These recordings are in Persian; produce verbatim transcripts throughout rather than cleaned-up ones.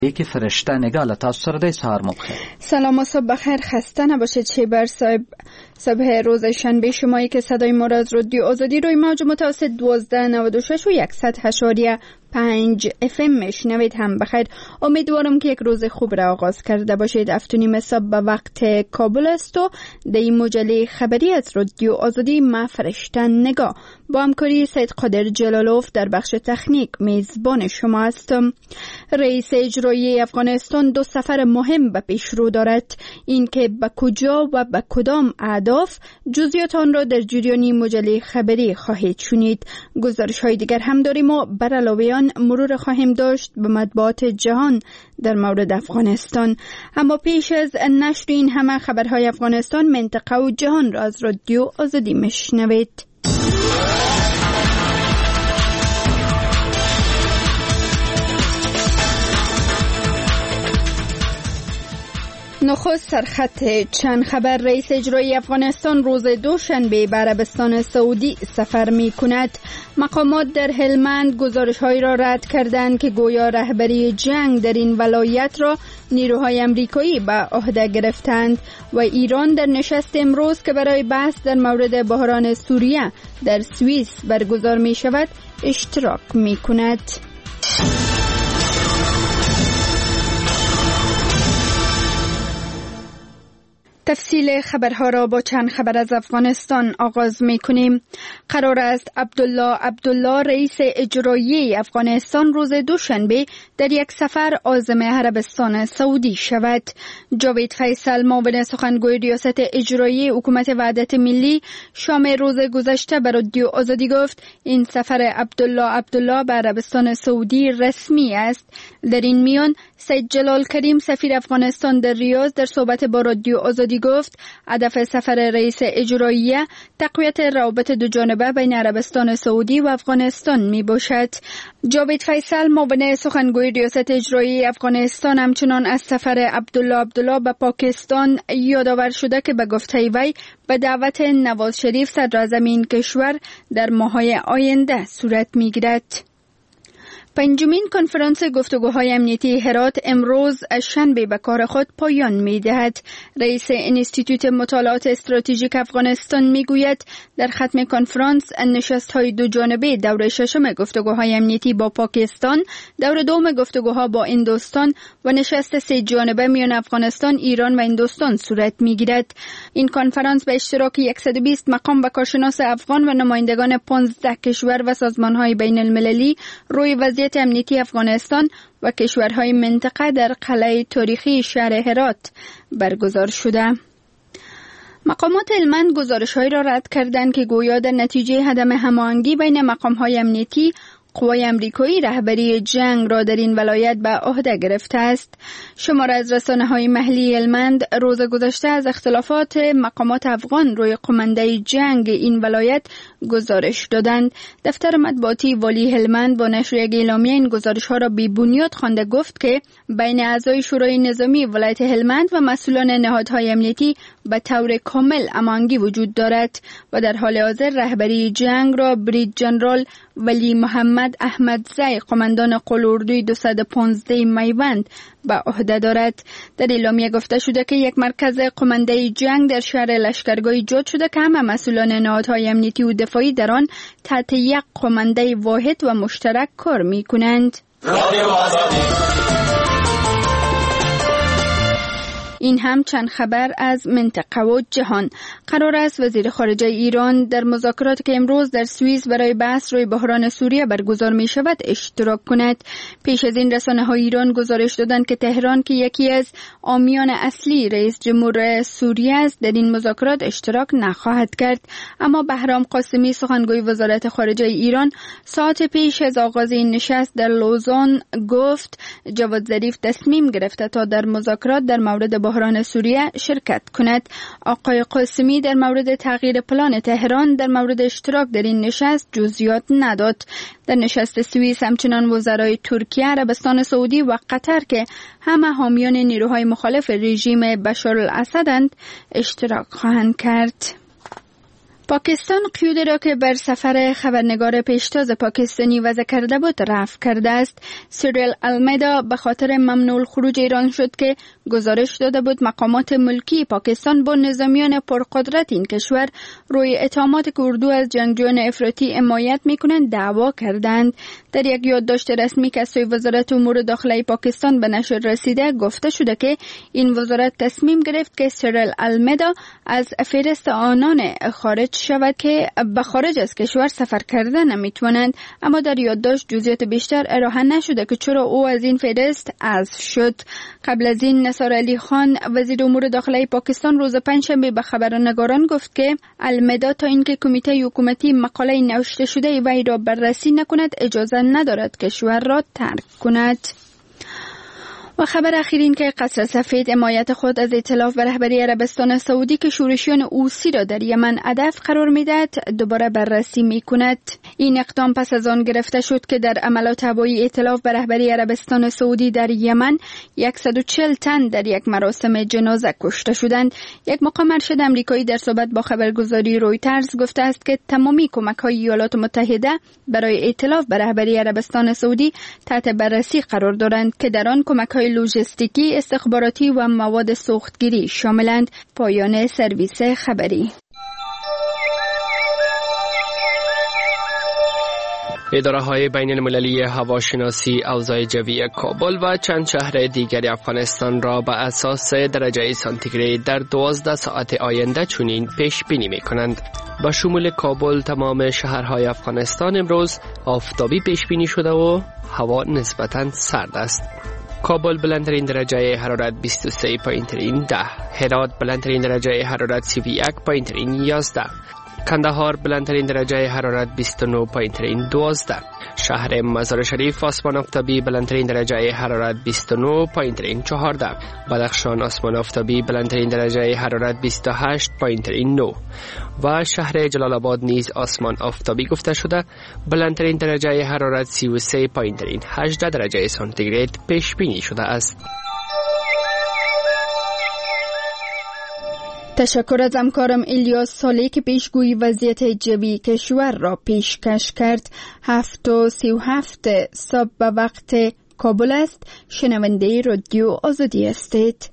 یکی فرشته نگاه تاسو سره سهار مو بخیر. سلام و صبح بخیر. خسته نباشید شیبر صاحب. صبح روز شنبه شمایی که صدای ما را از رادیو آزادی روی موج متوسط دوازده نود و شش و صد اشاریه پنج اف ام میشنوید هم بخیر. امیدوارم که یک روز خوب را آغاز کرده باشید. هفت و نیم صبح به وقت کابل است و در این مجله خبری از رادیو آزادی ما فرشته نگاه با همکاری سید قادر جلالوف در بخش تکنیک میزبان شما هستم. رئیس اجرایی افغانستان دو سفر مهم به پیش رو دارد. این که به کجا و به کدام اهداف جزئیات آن را در جریان مجله خبری خواهید شنید. گزارش های دیگر هم داریم و بر علاوه آن مرور خواهیم داشت به مطبوعات جهان در مورد افغانستان. اما پیش از نشر این همه خبرهای افغانستان، منطقه و جهان را از رادیو آزادی میشنوید. نخست سرخط چند خبر. رئیس اجرایی افغانستان روز دوشنبه به عربستان سعودی سفر می کند. مقامات در هلمند گزارش‌هایی را رد کردند که گویا رهبری جنگ در این ولایت را نیروهای امریکایی به عهده گرفتند و ایران در نشست امروز که برای بحث در مورد بحران سوریه در سوئیس برگزار می شود اشتراک می کند. تفصیل خبرها را با چند خبر از افغانستان آغاز می کنیم. قرار است عبدالله عبدالله رئیس اجرایی افغانستان روز دوشنبه در یک سفر عازم عربستان سعودی شود. جاوید فیصل معاون سخنگوی ریاست اجرایی حکومت وحدت ملی شام روز گذشته به رادیو آزادی گفت این سفر عبدالله عبدالله به عربستان سعودی رسمی است. در این میان سید جلال کریم سفیر افغانستان در ریاض در صحبت با رادیو آزادی گفت هدف سفر رئیس اجرایی تقویت روابط دو جانبه بین عربستان سعودی و افغانستان می باشد. جاوید فیصل معاون سخنگوی ریاست اجرایی افغانستان همچنان از سفر عبدالله عبدالله به پاکستان یادآور شده که به گفته وی به دعوت نواز شریف صدر اعظم این کشور در ماه‌های آینده صورت می گیرد. پنجمین کنفرانس گفتگوهای امنیتی هرات امروز شنبه به کار خود پایان می دهد. رئیس انستیتوت مطالعات استراتژیک افغانستان می گوید در ختم کنفرانس نشست های دو جانبه دور ششم گفتگوهای امنیتی با پاکستان، دور دوم گفتگوها با هندوستان و نشست سه جانبه میان افغانستان، ایران و هندوستان صورت می گیرد. این کنفرانس به اشتراک صد و بیست مقام و کارشناس افغان و نمایندگان پانزده کشور و سازمان های بین المللی روی وضعیت امنیتی افغانستان و کشورهای منطقه در قلعه تاریخی شهر هرات برگزار شده. مقامات هلمند گزارش‌هایی را رد کردند که گویا در نتیجه عدم هماهنگی بین مقام‌های امنیتی قوای امریکایی رهبری جنگ را در این ولایت به عهده گرفته است. شمار از رسانه‌های محلی هلمند روز گذشته از اختلافات مقامات افغان روی قمانده جنگ این ولایت گزارش دادند. دفتر مطبوعاتی والی هلمند با نشر یک اعلامیه این گزارش‌ها را بی بنیاد خوانده گفت که بین اعضای شورای نظامی ولایت هلمند و مسئولان نهادهای امنیتی به طور کامل هماهنگی وجود دارد و در حال حاضر رهبری جنگ را برید جنرال ولی محمد احمدزی قماندان قلاردوی دویست و پانزده میوند به عهده دارد. در اعلامیه گفته شده که یک مرکز قمانده جنگ در شهر لشکرگاه ایجاد شده که همه مسئولان نهادهای امنیتی و دفاعی در آن تحت یک قمانده واحد و مشترک کار می کنند. این هم چند خبر از منطقه و جهان. قرار است وزیر خارجه ایران در مذاکراتی که امروز در سوئیس برای بحث روی بحران سوریه برگزار می شود اشتراک کند. پیش از این رسانه‌های ایران گزارش دادند که تهران که یکی از حامیان اصلی رئیس جمهور سوریه است در این مذاکرات اشتراک نخواهد کرد. اما بهرام قاسمی سخنگوی وزارت خارجه ایران ساعت پیش از آغاز این نشست در لوزان گفت جواد ظریف تصمیم گرفته تا در مذاکرات در مورد بحران سوریه شرکت کند. آقای قاسمی در مورد تغییر پلان تهران در مورد اشتراک در این نشست جزئیات نداد. در نشست سوئیس همچنان وزرای ترکیه، عربستان سعودی و قطر که همه حامیان نیروهای مخالف رژیم بشار الاسدند اشتراک خواهند کرد. پاکستان قیودی را که بر سفر خبرنگار پیشتاز پاکستانی وضع کرده بود رفع کرده است. سیریل المیدا به خاطر ممنوع الخروج ایران شد که گزارش داده بود مقامات ملکی پاکستان با نظامیان پرقدرت این کشور روی اتهامات که اردو از جنگجویان افراطی حمایت میکنند دعوا کردند. در یک یادداشت رسمی که از سوی وزارت امور داخلی پاکستان به نشر رسیده گفته شده که این وزارت تصمیم گرفت که سیریل المیدا از فهرست آنان خارج شود که به خارج از کشور سفر کرده نمیتوانند، اما در یادداشت جزئیات بیشتر ارائه نشده که چرا او از این فهرست حذف شد. قبل از این نثار علی خان وزیر امور داخلی پاکستان روز پنجشنبه به خبرنگاران گفت که المیدا تا اینکه کمیته حکومتی مقاله نوشته شده وی را بررسی نکند اجازه ندارد کشور را ترک کند. و خبر اخیر این که قصر سفید حمایت خود از ائتلاف و رهبری عربستان سعودی که شورشیان حوثی را در یمن هدف قرار می‌دهد دوباره بررسی می‌کند. این اقدام پس از آن گرفته شد که در عملیات هوایی ائتلاف به رهبری عربستان سعودی در یمن صد و چهل تن در یک مراسم جنازه کشته شدند. یک مقام ارشد آمریکایی در صحبت با خبرگزاری رویترز گفته است که تمامی کمک‌های ایالات متحده برای ائتلاف به رهبری عربستان سعودی تحت بررسی قرار دارند که در آن کمک‌های لوجستیکی، استخباراتی و مواد سوختگیری شاملند. پایان سرویس خبری. اداره‌های بین‌المللی هواشناسی اوضاع جوی کابل و چند شهر دیگر افغانستان را به اساس درجه سانتیگراد در دوازده ساعت آینده چنین پیش بینی می‌کنند. با شمول کابل تمام شهرهای افغانستان امروز آفتابی پیش بینی شده و هوا نسبتاً سرد است. کابل بلندترین درجه حرارت بیست و سه پایین‌ترین ده، هرات بلندترین درجه حرارت سی و یک پایین‌ترین یازده، کندهار بلندترین درجه حرارت بیست و نه پایین‌ترین دوازده، شهر مزار شریف آسمان آفتابی بلندترین درجه حرارت بیست و نه پایین‌ترین چهارده، بدخشان آسمان آفتابی بلندترین درجه حرارت بیست و هشت پایین‌ترین نه و شهر جلال آباد نیز آسمان آفتابی گفته شده بلندترین درجه حرارت سی و سه پایین‌ترین هجده درجه سانتیگراد پیش بینی شده است. تشکر از همکارم الیاس سالی که پیشگویی وضعیت جوی کشور را پیشکش کرد. هفت و سی و هفت صبح به وقت کابل است. شنونده رادیو آزادی هستید.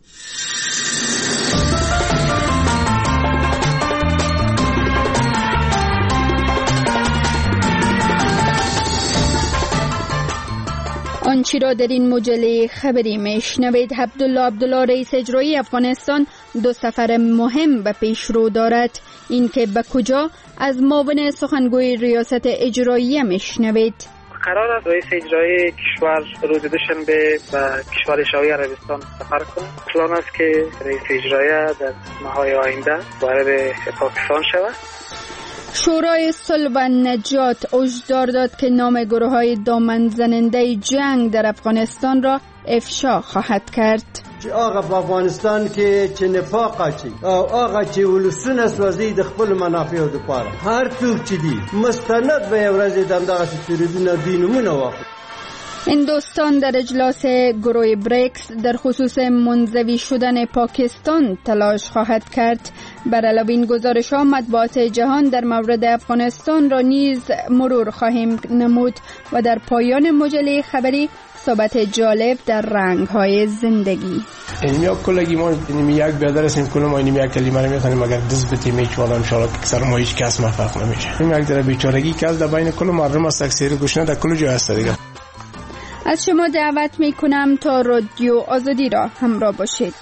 آنچه را در این مجله خبری میشنوید: عبدالله عبدالله رئیس اجرایی افغانستان دو سفر مهم به پیش رو دارد. این که به کجا؟ از معاون سخنگوی ریاست اجرایی میشنوید. قرار است رئیس اجرایی کشور روز دوشنبه به کشور شاهی عربستان سفر کنه. پلان است که رئیس اجرایی در ماه‌های آینده وارد پاکستان شود. شورای صلح و نجات هشدار داد که نام گروه‌های دامن زننده جنگ در افغانستان را افشا خواهد کرد. آقا په افغانستان کې چې نفاق اچي او آقا چې ولسونه سوځي د خپل منافعو لپاره هر څوک چې دي مستند به یو ورځ دغه سپیریدونه دینمونه واخلي. هندوستان در اجلاس گروه بریکس در خصوص منزوی شدن پاکستان تلاش خواهد کرد. بر علاوه این گزارش ها مطبوعات جهان در مورد افغانستان را نیز مرور خواهیم نمود و در پایان مجله خبری صحبت جالب در رنگ های زندگی. اینمیا کلگی ما اینمی یک بیادر هستیم کل ما اینمی یک کلمه رو میخوانیم مگر دست بتیم هیچ والا انشاءالله که سر ما هیچ کس مفرق نمیشه. این یک در بیچارگی که از در بین کل مردم است تکثیر گوشنه در کل جای هست دیگه. از شما دعوت می کنم تا رادیو آزادی را همراه باشید.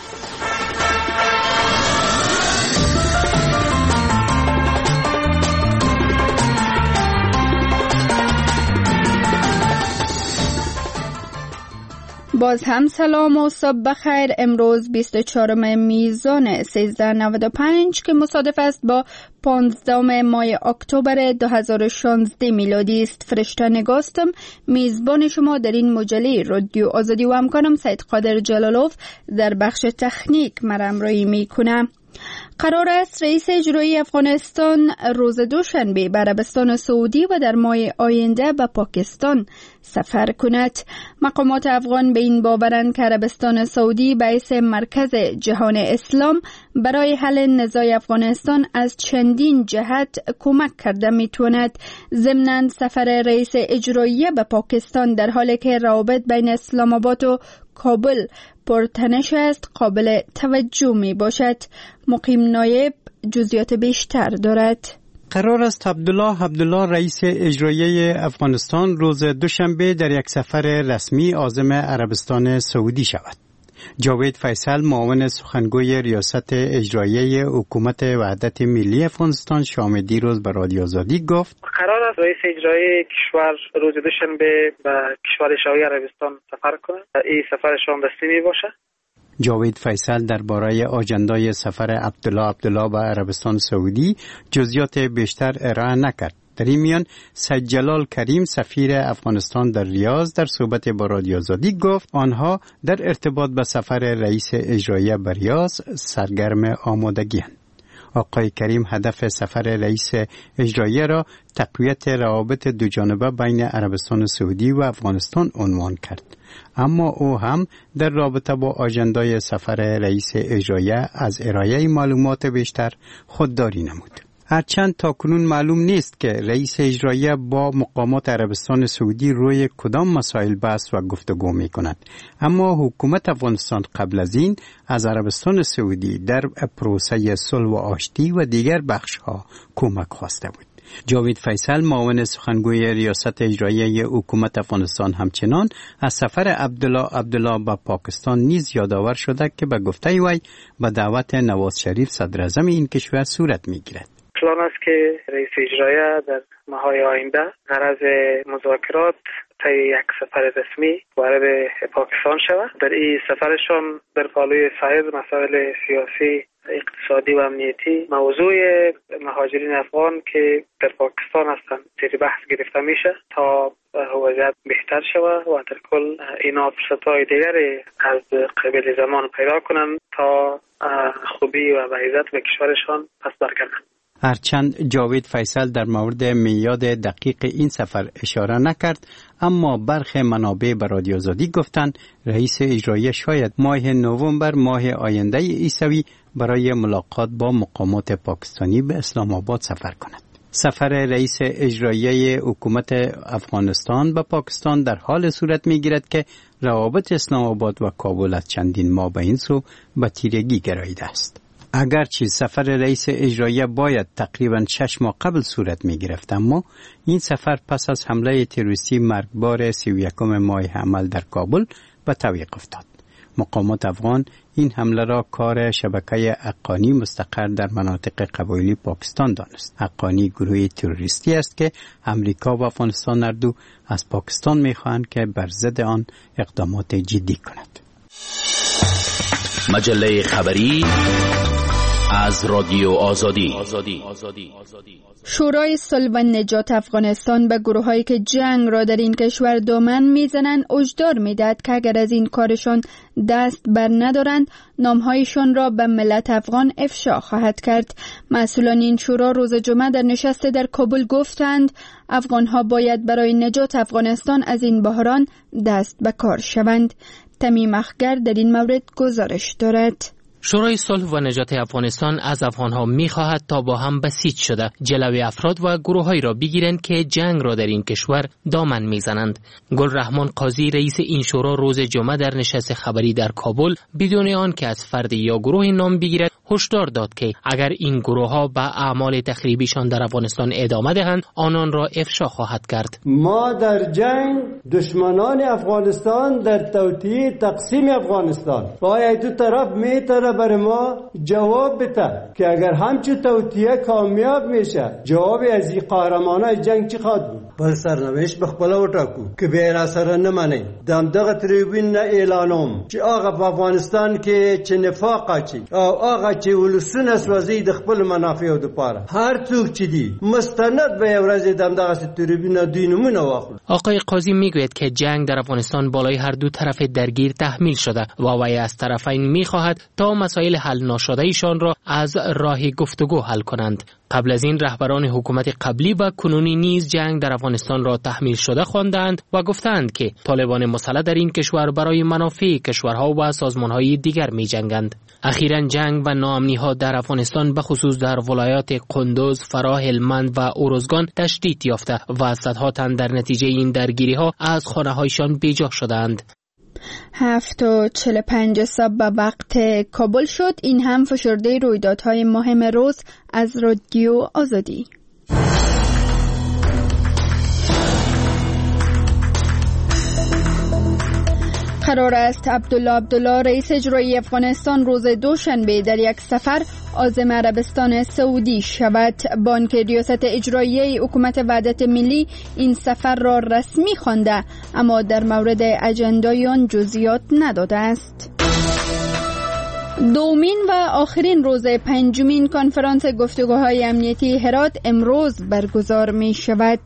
باز هم سلام و صبح بخیر. امروز بیست و چهارم میزان سیزده نود و پنج که مصادف است با پانزدهم ماه اکتبر دو هزار و شانزده میلادی است. فرشته نگاستم میزبان شما در این مجله رادیو آزادی و همکارم سید قادر جلالوف در بخش تکنیک مرامرایی میکنم. قرار است رئیس اجرایی افغانستان روز دوشنبه به عربستان سعودی و در ماه آینده به پاکستان سفر کند. مقامات افغان به این باورند که عربستان سعودی به حیث مرکز جهان اسلام برای حل نزاع افغانستان از چندین جهت کمک کرده میتواند. ضمناً سفر رئیس اجراییه به پاکستان در حالی که روابط بین اسلام آباد و کابل پرتنش است قابل توجه می باشد. مقیم نایب جزئیات بیشتر دارد. قرار است عبدالله عبدالله رئیس اجراییه افغانستان روز دوشنبه در یک سفر رسمی عازم عربستان سعودی شود. جاوید فیصل معاون سخنگوی ریاست اجراییه حکومت وحدت ملی افغانستان شام دیروز به رادیو آزادی گفت قرار است رئیس اجرایی کشور روز دوشنبه به کشور شاهی عربستان سفر کند. این سفرشان رسمی می باشد. جاوید فیصل درباره آجندای سفر عبدالله عبدالله به عربستان سعودی جزئیات بیشتر ارائه نکرد. در این میان سید جلال کریم سفیر افغانستان در ریاض در صحبت با رادیو آزادی گفت آنها در ارتباط به سفر رئیس اجرایی به ریاض سرگرم آمادگی‌اند. آقای کریم هدف سفر رئیس اجرایی را تقویت روابط دوجانبه بین عربستان سعودی و افغانستان عنوان کرد. اما او هم در رابطه با آژندای سفر رئیس اجرایی از ارائه معلومات بیشتر خودداری نمود. هرچند تاکنون معلوم نیست که رئیس اجرایی با مقامات عربستان سعودی روی کدام مسائل بحث و گفتگو می کند. اما حکومت افغانستان قبل از این از عربستان سعودی در پروسه صلح و آشتی و دیگر بخش‌ها کمک خواسته بود. جاوید فیصل معاون سخنگوی ریاست اجراییه حکومت افغانستان همچنان از سفر عبدالله عبدالله به پاکستان نیز یادآور شده که به گفته وی به دعوت نواز شریف صدر اعظم این کشور صورت می‌گیرد. پلان است که رئیس اجرایی در ماه‌های آینده غرض مذاکرات طی یک سفر رسمی وارد پاکستان شود. در این سفرشان در پالوی سایر مسائل سیاسی، اقتصادی و امنیتی موضوع مهاجرین افغان که در پاکستان هستند زیر بحث گرفته میشه تا وضعیت بهتر شود و در کل اینا فرصت‌های دیگری از قبل زمان پیدا کنند تا خوبی و عزت به کشورشان پس برگردند. هرچند جاوید فیصل در مورد میعاد دقیق این سفر اشاره نکرد، اما برخی منابع به رادیو آزادی گفتند رئیس اجرایی شاید ماه نوامبر ماه آینده عیسوی برای ملاقات با مقامات پاکستانی به اسلام آباد سفر کند. سفر رئیس اجرایی حکومت افغانستان به پاکستان در حال صورت می‌گیرد که روابط اسلام آباد و کابل از چندین ماه به این سو به تیرگی گراییده است. اگرچه سفر رئیس اجرایی باید تقریباً شش ماه قبل صورت می گرفت، اما این سفر پس از حمله تروریستی مرگبار سی و یکم ماه حمل در کابل به تعویق افتاد. مقامات افغان این حمله را کار شبکه حقانی مستقر در مناطق قبایلی پاکستان دانست. حقانی گروه تروریستی است که امریکا و افغانستان هر دو از پاکستان می خواهند که بر ضد آن اقدامات جدی کند. مجله خبری از رادیو آزادی. شورای صلح و نجات افغانستان به گروهایی که جنگ را در این کشور دامن میزنند هشدار میدهد که اگر از این کارشان دست بر ندارند نامهایشان را به ملت افغان افشا خواهد کرد. مسئولان این شورا روز جمعه در نشست در کابل گفتند افغانها باید برای نجات افغانستان از این بحران دست به کار شوند. تمیم اخگر در این مورد گزارش دارد. شورای صلح و نجات افغانستان از افغانها می‌خواهد تا با هم بسیج شده جلوی افراد و گروه‌هایی را بگیرند که جنگ را در این کشور دامن می‌زنند. گل رحمان قاضی رئیس این شورا روز جمعه در نشست خبری در کابل بدون آن که از فرد یا گروه نام بگیرد هشدار داد که اگر این گروه‌ها به اعمال تخریبیشان در افغانستان ادامه دهند آنان را افشا خواهد کرد. ما در جنگ دشمنان افغانستان در توطئه تقسیم افغانستان باید دو طرف میتره برای ما جواب بده که اگر همچون توطئه کامیاب میشه جواب از این قهرمانای جنگ چی خواهد بود؟ بل سرنوشت بخپله وټاکو که بیا را سره نه منئ. دم دغه تریبون نه اعلانوم چې هغه په افغانستان کې چې نفاق اچي او هغه چې ولسونه سوځي د خپل منافعو لپاره هر څوک چې دي مستند به یو ورځ دم دغه تریبون دوی نمونه واخلي. آقای قاضی میگوید که جنگ در افغانستان بالای هر دو طرف درگیر تحمیل شده و وی از طرفین میخواهد تا مسائل حل ناشده ایشان را از راه گفتگو حل کنند. قبل از این رهبران حکومت قبلی و کنونی نیز جنگ در افغانستان را تحمیل شده خواندند و گفتند که طالبان مسلح در این کشور برای منافع کشورها و سازمانهای دیگر می جنگند. اخیراً جنگ و ناامنی‌ها در افغانستان به خصوص در ولایات قندوز، فراه، هلمند و اروزگان تشدید یافته و صدها تن در نتیجه این درگیری‌ها از خانه‌هایشان بیجا شدند. هفت و چهل و پنج صبح به وقت کابل شد. این هم فشرده رویدادهای مهم روز از رادیو آزادی. قرار است عبدالله عبدالله رئیس اجرایی افغانستان روز دوشنبه در یک سفر عازم عربستان سعودی شود. بانک ریاست اجرایی حکومت وحدت ملی این سفر را رسمی خوانده، اما در مورد اجندای آن جزئیات نداده است. دومین و آخرین روز پنجمین کنفرانس گفتگوهای امنیتی هرات امروز برگزار می شود.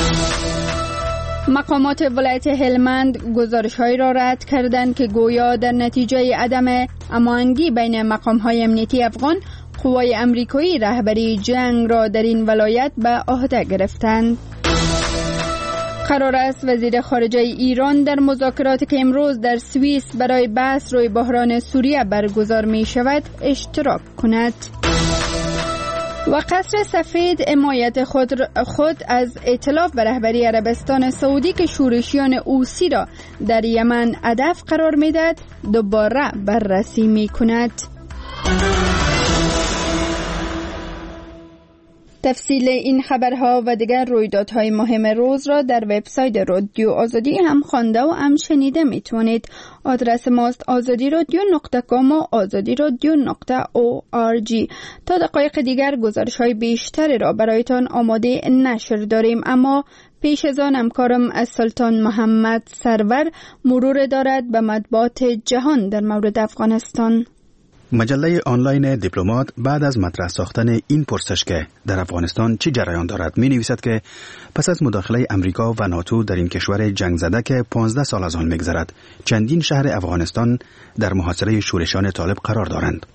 مقامات ولایت هلمند گزارش‌هایی را رد کردند که گویا در نتیجه عدم هماهنگی بین مقام‌های امنیتی افغان، قوای امریکایی رهبری جنگ را در این ولایت به عهده گرفتند. قرار است وزیر خارجه ایران در مذاکراتی که امروز در سوئیس برای بحث روی بحران سوریه برگزار می شود اشتراک کند. و قصر سفید حمایت خود, خود از ائتلاف به رهبری عربستان سعودی که شورشیان حوثی را در یمن هدف قرار می‌دهد دوباره بررسی می‌کند. تفصیل این خبرها و دیگر رویدادهای مهم روز را در وبسایت رادیو آزادی هم خوانده و هم شنیده میتونید. آدرس ماست آزادی رادیو نقطه کام و آزادی رادیو نقطه او آر جی. تا دقایق دیگر گزارش های بیشتری را برایتان آماده نشر داریم، اما پیش از آن همکارم از سلطان محمد سرور مرور دارد به مطبوعات جهان در مورد افغانستان. مجله آنلاین دیپلمات بعد از مطرح ساختن این پرسش که در افغانستان چه جریان دارد می نویسد که پس از مداخله امریکا و ناتو در این کشور جنگ زده که پانزده سال از آن می‌گذرد، چندین شهر افغانستان در محاصره شورشان طالب قرار دارند.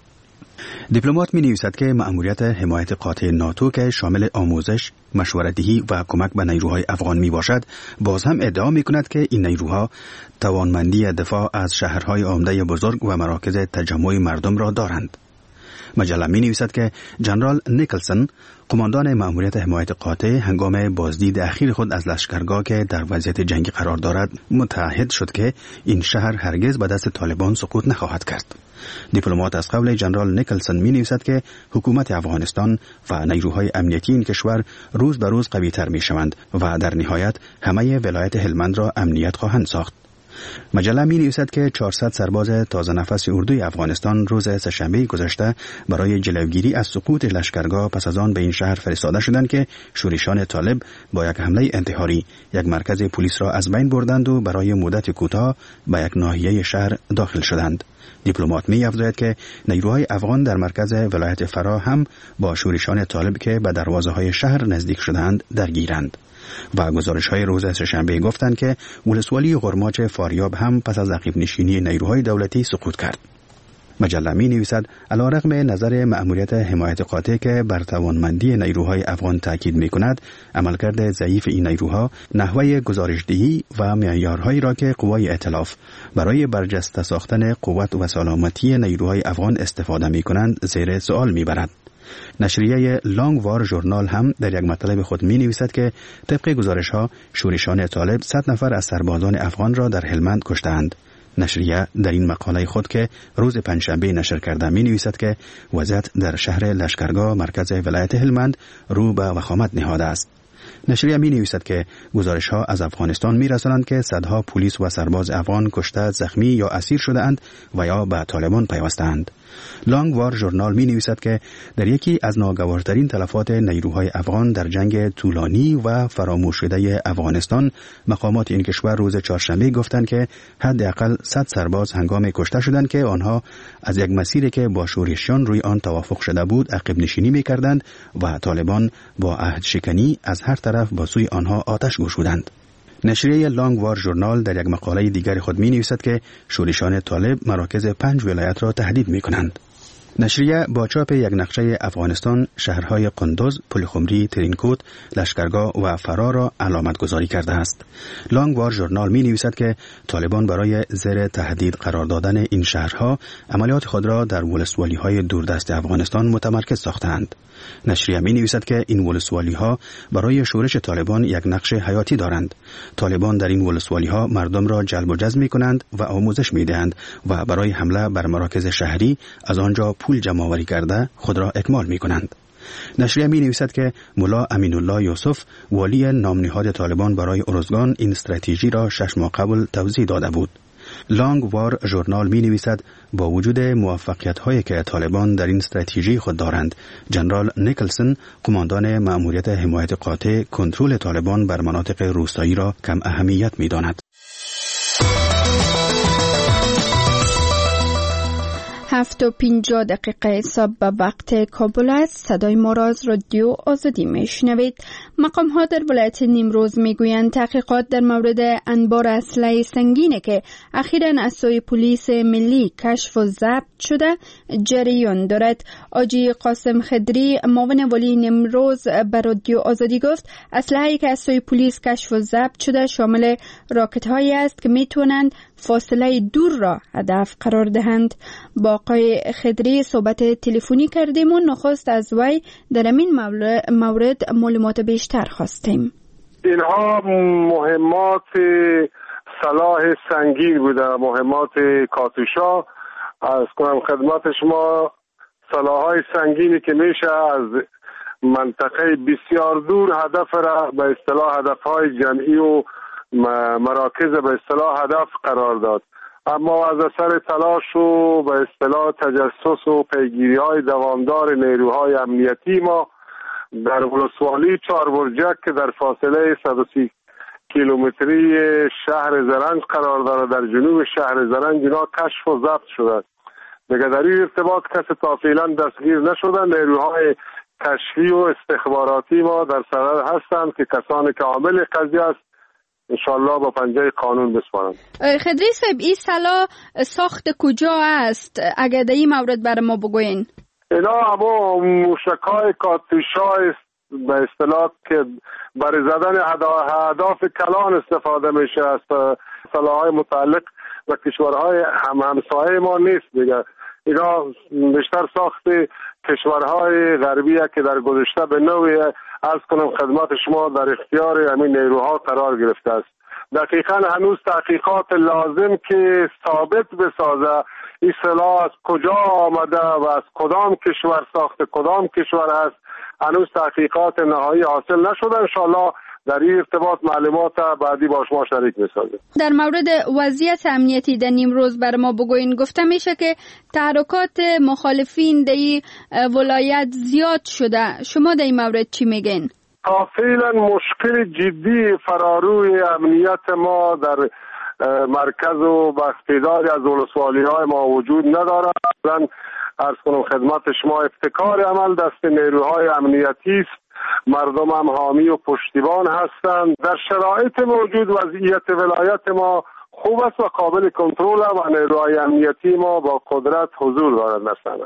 دیپلمات می نویسد که مأموریت حمایت قاطع ناتو که شامل آموزش، مشورت‌دهی و کمک به نیروهای افغان می باشد، باز هم ادعا می کند که این نیروها توانمندی دفاع از شهرهای عمده بزرگ و مراکز تجمع مردم را دارند. مجله می نویسد که جنرال نیکلسن، قماندان مأموریت حمایت قاطع، هنگام بازدید اخیر خود از لشکرگاه که در وضعیت جنگی قرار دارد متعهد شد که این شهر هرگز به دست طالبان سقوط نخواهد کرد. دیپلمات از قول جنرال نیکلسن می نویسد که حکومت افغانستان و نیروهای امنیتی این کشور روز به روز قوی تر می شوند و در نهایت همه ولایت هلمند را امنیت خواهند ساخت. مجله می نویسد که چهارصد سرباز تازه نفس اردوی افغانستان روز سه‌شنبه گذشته برای جلوگیری از سقوط لشکرگاه پس از آن به این شهر فرستاده شدند که شورشان طالب با یک حمله انتحاری یک مرکز پلیس را از بین بردند و برای مدت کوتاه به یک ناحیه شهر داخل شدند. دیپلمات می افزاید که نیروهای افغان در مرکز ولایت فراه هم با شورشان طالب که به دروازه های شهر نزدیک شدند درگیرند. و گزارش های روز سه‌شنبه گفتند که ولسوالی غرماچ فاریاب هم پس از عقب نشینی نیروهای دولتی سقوط کرد. مجله می نویسد علیرغم نظر مأموریت حمایت قاطع که بر توانمندی نیروهای افغان تاکید می کند، عملکرد ضعیف این نیروها نحوه گزارشدهی و معیارهایی را که قوای ائتلاف برای برجسته ساختن قوت و سلامتی نیروهای افغان استفاده می کنند زیر سوال می برد. نشریه لانگ وار ژورنال هم در یک مطلب خود می نویسد که طبق گزارش ها شورشان طالب صد نفر از سربازان افغان را در هلمند کشتند. نشریه در این مقاله خود که روز پنجشنبه نشر کرده می نویسد که وضعیت در شهر لشکرگاه مرکز ولایت هلمند رو به وخامت نهاده است. نشریه می نویسد که گزارش ها از افغانستان می رسانند که صدها پلیس و سرباز افغان کشته، زخمی یا اسیر شده اند و یا به طالبان پیوستند. لانگ وار ژورنال می نویسد که در یکی از ناگوارترین تلفات نیروهای افغان در جنگ طولانی و فراموش شده افغانستان، مقامات این کشور روز چهارشنبه گفتند که حداقل صد سرباز هنگام کشته شدند که آنها از یک مسیری که با شورشیان روی آن توافق شده بود عقب نشینی می کردند و طالبان با عهد شکنی از هر طرف با سوی آنها آتش گشودند. نشریه لانگ وار ژورنال در یک مقاله دیگر خود می نویسد که شورشان طالب مراکز پنج ولایت را تهدید می کنند. نشریه با چاپ یک نقشه افغانستان شهرهای قندوز، پلخمری، ترینکوت، لشکرگاه و فرا را علامت گذاری کرده است. لانگوار ژورنال می نویسد که طالبان برای زیر تهدید قرار دادن این شهرها عملیات خود را در ولسوالی های دوردست افغانستان متمرکز ساختند. نشریه می نویسد که این ولسوالی ها برای شورش طالبان یک نقش حیاتی دارند. طالبان در این ولسوالی ها مردم را جلب و جذب می کنند و آموزش می دهند و برای حمله بر مراکز شهری از آنجا پول جمع آوری کرده خود را اکمال می کنند. نشریه می نویسد که ملا امین الله یوسف والی نامنهاد طالبان برای ارزگان این استراتژی را شش ماه قبل توضیح داده بود. لانگوار ژورنال می نویسد با وجود موفقیت هایی که طالبان در این استراتژی خود دارند، جنرال نیکلسون قماندان مأموریت حمایت قاطع کنترل طالبان بر مناطق روستایی را کم اهمیت می داند. هفت و پنجاه دقیقه حساب به وقت کابل است. صدای ما را از رادیو آزادی میشنوید. مقام ها در ولایت نیمروز میگویند تحقیقات در مورد انبار اسلحه سنگینی که اخیراً از سوی پلیس ملی کشف و ضبط شده جریان دارد. آجی قاسم خدری معاون والی نیمروز به رادیو آزادی گفت اسلحه‌ای که از سوی پلیس کشف و ضبط شده شامل راکت هایی است که میتونند فاصله دور را هدف قرار دهند. با آقای خدری صحبت تلفنی کردیم و نخست از وی در این مورد معلومات بیشتر خواستیم. اینها مهمات سلاح سنگین بوده، مهمات کاتوشا. از کنم خدمت شما سلاح‌های سنگینی که میشه از منطقه بسیار دور هدف را به اصطلاح هدف‌های جمعی و مراکز به اصطلاح هدف قرار داد. اما از اثر تلاش و به اصطلاح تجسس و پیگیری‌های دوامدار نیروهای امنیتی ما در ولسوالی چاربرجک که در فاصله صد و سی کیلومتری شهر زرنج قرار دارد در جنوب شهر زرنج اینا کشف و ضبط شده. دیگه در این ارتباط کسی تا فعلا دستگیر نشدن. نیروهای کشفی و استخباراتی ما در صدد هستند که کسانی که عامل قضیه است انشالله با پنجه قانون بسپارند. خدری صاحب این سلاح ساخت کجا است؟ اگر در این مورد برای ما بگوین. اینا اما موشک‌های کاتوشا است به اصطلاح که برای زدن اهداف کلان استفاده میشه. از سلاح‌های متعلق و کشورهای هم همسایه ما نیست دیگه. اینا بیشتر ساخت کشورهای غربیه که در گذشته به نوعی عرض کنم خدمت شما در اختیار همین نیروها قرار گرفته است. دقیقاً هنوز تحقیقات لازم که ثابت بسازه این سلاح از کجا آمده و از کدام کشور ساخته کدام کشور است هنوز تحقیقات نهایی حاصل نشده. انشاءالله در این ارتباط معلومات بعدی با شما شریک می‌سازیم. در مورد وضعیت امنیتی در نیمروز بر ما بگوین. گفته میشه که تحرکات مخالفین در این ولایت زیاد شده. شما در این مورد چی میگین؟ فعلا مشکل جدی فراروی امنیت ما در مرکز و بخشیداری از ولسوالی‌های ما وجود ندارد. عرض کنم خدمت شما ابتکار عمل دست نیروهای امنیتی است. مردم هم حامی و پشتیبان هستند. در شرایط موجود وضعیت ولایت ما خوب است و قابل کنترل و نیروهای امنیتی ما با قدرت حضور دارند در صحنه.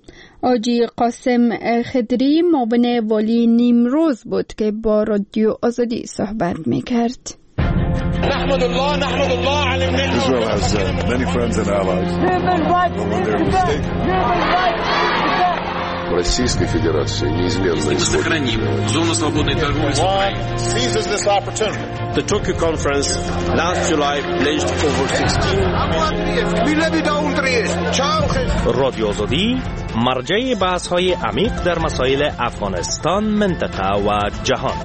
آجی قاسم خدری معاون والی نیمروز بود که با رادیو آزادی صحبت میکرد. نحمد الله نحمد الله على النعمة. Israel has uh, many friends and allies. Российской Федерации неизменно сохраним зону свободной торговли с Украиной. Seizes this opportunity. The Tokyo conference last July pledged over sixteen رادیو آزادی مرجع بحث‌های عمیق در مسائل افغانستان، منطقه و جهان.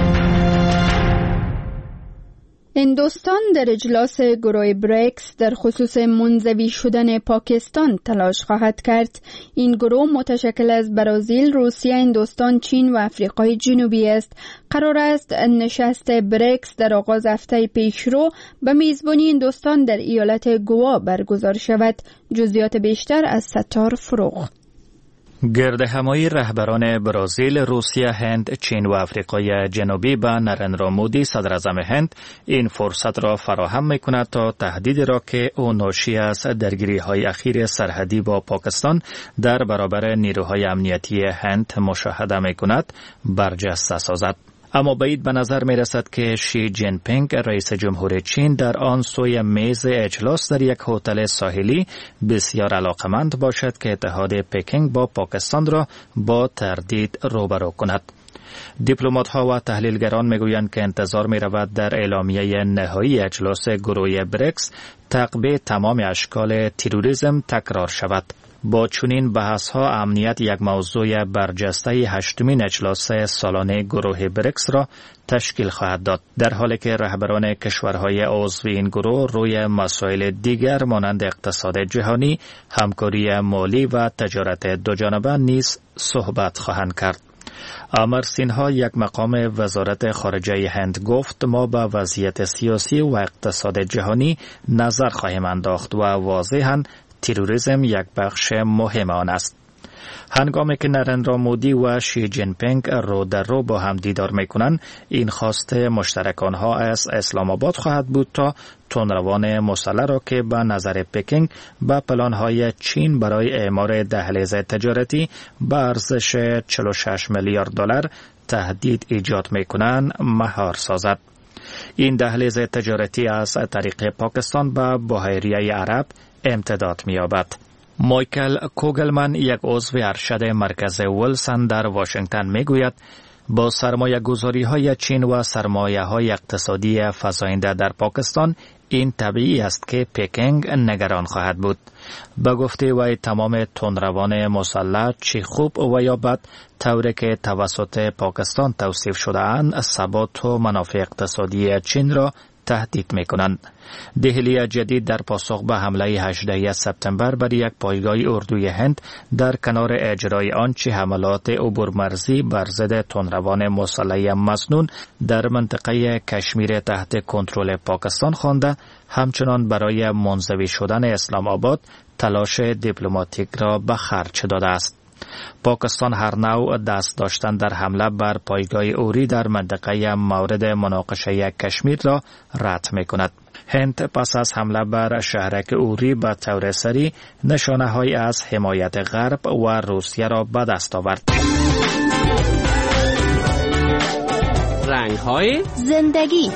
هندوستان در اجلاس گروه بریکس در خصوص منزوی شدن پاکستان تلاش خواهد کرد. این گروه متشکل از برزیل، روسیه، هندوستان، چین و آفریقای جنوبی است. قرار است نشست بریکس در آغاز هفته پیشرو به میزبانی هندوستان در ایالت گوا برگزار شود. جزئیات بیشتر از ستار فروغ. گردهمایی رهبران برزیل، روسیه، هند، چین و آفریقای جنوبی به نریندرا مودی صدر اعظم هند این فرصت را فراهم می‌کند تا تهدیدی را که او ناشی از درگیری‌های اخیر سرحدی با پاکستان در برابر نیروهای امنیتی هند مشاهده می‌کند برجسته سازد. اما بعید به نظر می رسد که شی جین پینگ رئیس جمهور چین در آن سوی میز اجلاس در یک هتل ساحلی بسیار علاقمند باشد که اتحاد پکینگ با پاکستان را با تردید روبرو کند. دیپلمات ها و تحلیلگران می گویند که انتظار می رود در اعلامیه نهایی اجلاس گروه بریکس تعقیب تمام اشکال تروریسم تکرار شود. با چنین بحث ها امنیت یک موضوع برجسته هشتمین اجلاس سالانه گروه بریکس را تشکیل خواهد داد، در حالی که رهبران کشورهای عضو این گروه روی مسائل دیگر مانند اقتصاد جهانی، همکاری مالی و تجارت دوجانبه نیز صحبت خواهند کرد. امر سینها، یک مقام وزارت خارجه هند، گفت ما به وضعیت سیاسی و اقتصاد جهانی نظر خواهیم انداخت و واضحاً تروریسم یک بخش مهم آن است. هنگامی که نریندرا مودی و شی جین پینگ رو در رو با هم دیدار میکنند، این خواست مشترک آنها از اسلام آباد خواهد بود تا تندروان مسلح را که به نظر پکینگ به پلانهای چین برای اعمار دهلیز تجارتی به ارزش چهل و شش میلیارد دلار تهدید ایجاد میکنند مهار سازد. این دهلیز تجارتی از طریق پاکستان به بحیره عرب امتداد می‌یابد. مایکل کوگلمن، یک عضو ارشد مرکز ولسن در واشنگتن، میگوید با سرمایه گذاری های چین و سرمایه های اقتصادی فزاینده در پاکستان این طبیعی است که پکینگ نگران خواهد بود. به گفته وی تمام تندروان مسلح چه خوب و یا بد طوری که توسط پاکستان توصیف شده اند ثبات و منافع اقتصادی چین را تهدید می‌کنند. دهلی جدید در پاسخ به حمله هجدهم سپتامبر بر یک پایگاه اردوی هند در کنار اجرای آنچه حملات عبورمرزی بر ضد تندروان مسلح مسنون در منطقه کشمیر تحت کنترل پاکستان خوانده، همچنان برای منزوی شدن اسلام آباد تلاش دیپلماتیک را به خرج داده است. پاکستان هر نوع دست داشتن در حمله بر پایگاه اوری در منطقه مورد مناقشه کشمیر را رد می کند. هند پس از حمله بر شهرک اوری به طور سریع نشانه های از حمایت غرب و روسیه را به دست آورد. رنگ های زندگی.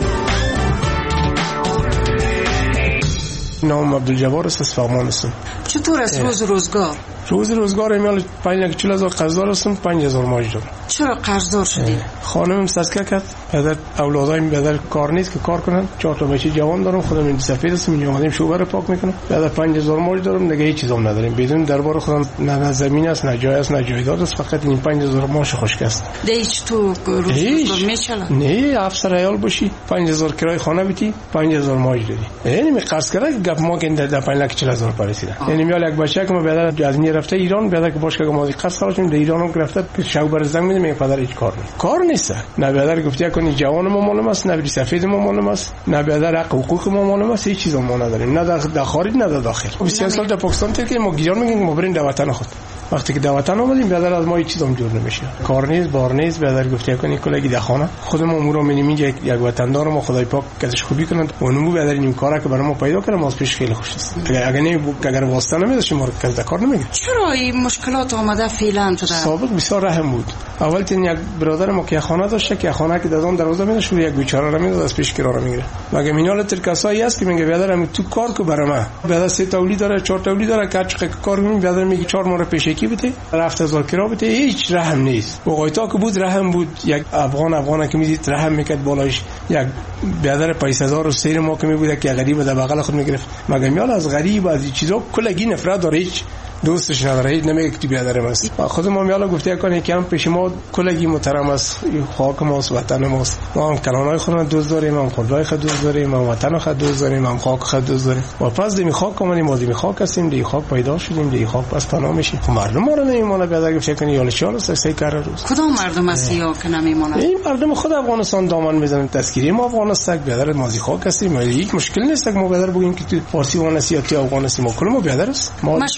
نام عبدالجبار است، از فغمان هستم. چطور است روز روزگار؟ روز روزگار ایمیال پنج لک چهل هزار قرضدار هستم، پنج هزار ماج دارم. چرا قرضدار شدید؟ خانمم سسکه کرد، پدر اولادایم پدر کار نیست که کار کنن، چهار تا بچه جوان دارم، خودم این سفید هستم، اینجا اومدیم شوبر رو پاک میکنم. پدر پنج هزار ماج دارم، دیگه هیچ چیزام نداریم. بدون دربار خودم نه نه زمین است، نه جای است، نه جایداد است، فقط این پنج هزار ماش خشک است. دیگه هیچ تو روز روزگار میچله؟ نه، افسر عیال باشی، پنج هزار کرای خانه بدی، پنج هزار ماج دادی. یعنی می قرض کرده گپ ما که در پنج لک چهل هزار پرسیده. یعنی میال یک بچه که ما پدر از می رفته ایران، پدر که باش که ما قرض خرجیم در ایران هم گرفته، شوبر زنگ میدیم میگه پدر هیچ کار نیست. کار نیست. نه پدر گفته کنی جوان ما معلوم است، نه بری سفید ما معلوم است، نه پدر حقوق ما معلوم است، هیچ چیز ما نداریم، نه در خارج نه در داخل. بیست سال در پاکستان تیر که ما گیران میگیم ما بریم در وطن خود. وقتی که در وطن آمدیم پدر از ما هیچ چیزام جور نمیشه. کار نیست، بار نیست. پدر گفته کنی کلاگی در خانه خودم امورا می‌بینیم اینجا یک وطندار ما خدای پاک ازش خوبی کنند. اونمو پدر این کارا که برای ما پیدا کردم از پیش خیلی خوش است. اگر اگر نه اگر واسطه نمیداشیم ما کس کار نمیگه. چرا این مشکلات اومده فعلا تو در سابق بسیار رحم بود. اول تین یک برادر ما که خانه داشته که خانه که دادم دروازه میده شروع یک بیچاره را میداد از پیش کرا میگیره. مگه مینال تر کسایی است که میگه پدرم تو کار کو برای ما. پدر سه تولید داره، چهار تولید داره، کاچ کار میگه پدر میگه چهار ماه پیشکی بده. هفت هزار کرا بده، هیچ رحم نیست. وقایتا که بود رحم بود، یک افغان افغانه که میدید رحم میکرد بالاش، یک برادر پیس هزار و سیر ما که میبود که غریب در بغل خود میگرفت. مگه میال از غریب از این چیزا کلگی نفرت داره، هیچ دوستش نداره، هیچ نمیگه که برادرم است. خود ما میالا گفته کنه که هم پیش ما کلگی محترم است، خاک ماست، وطن ماست. ما هم کلانای خودمون دوست داریم، هم خدای خود دوست داریم، هم وطن خود دوست داریم، هم خاک خود دوست داریم. و پس دمی خاک اومدیم، ما دمی خاک هستیم، دی خاک پیدا شدیم، دی خاک پس پناه میشیم. مردم ما رو نمیمونه، بیادر گفته کنه یال چال است، سه کار روز. کدام مردم اسیا که نمیمونه؟ این مردم خود افغانستان دامن میزنن، تذکیری ما افغانستان بیادر مازی خاک هستیم، ولی هیچ مشکل نیست که ما بیادر بگیم که تو فارسی وانسی یا تو افغانستان ما کلمو بیادر است. مشورت شما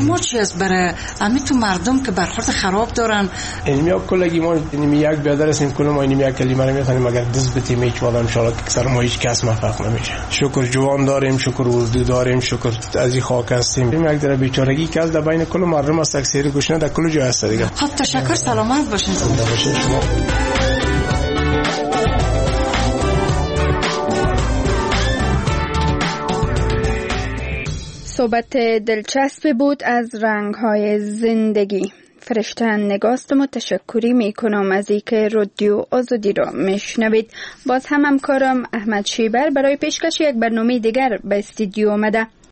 ما چی است برای همین تو مردم که برخورد خراب دارن؟ اینمی ها کلگی ما اینمی یک بیادر هستیم کل ما اینمی یک کلمه رو میخوانیم اگر دست بتیم هیچ وقت انشاءالله که سر ما هیچ کس موفق نمیشه. شکر جوان داریم، شکر اردو داریم، شکر از این خاک هستیم. این یک در بیچارگی که از در بین کل مردم است اکثر گوشنه در کل جای هست دیگه. خب تشکر، سلامت باشین. شما صحبت دلچسبی بود از رنگ‌های زندگی. فرشتن نگاستم و تشکری می کنم از اینکه رادیو آزادی را میشنوید. باز هم همکارم احمد شیبر برای پیشکش یک برنامه دیگر به استودیو آمده.